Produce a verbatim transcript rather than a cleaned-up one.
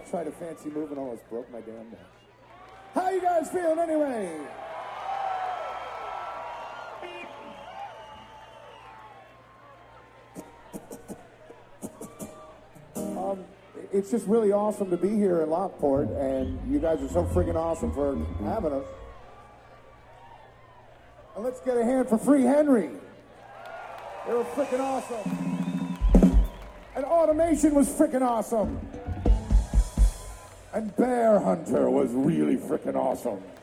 tried a fancy move and almost broke my damn neck. How you guys feeling anyway? Um, it's just really awesome to be here in Lockport, and you guys are so freaking awesome for having us. And let's get a hand for Free Henry. They were freaking awesome. And Automation was freaking awesome. And Bear Hunter was really freaking awesome.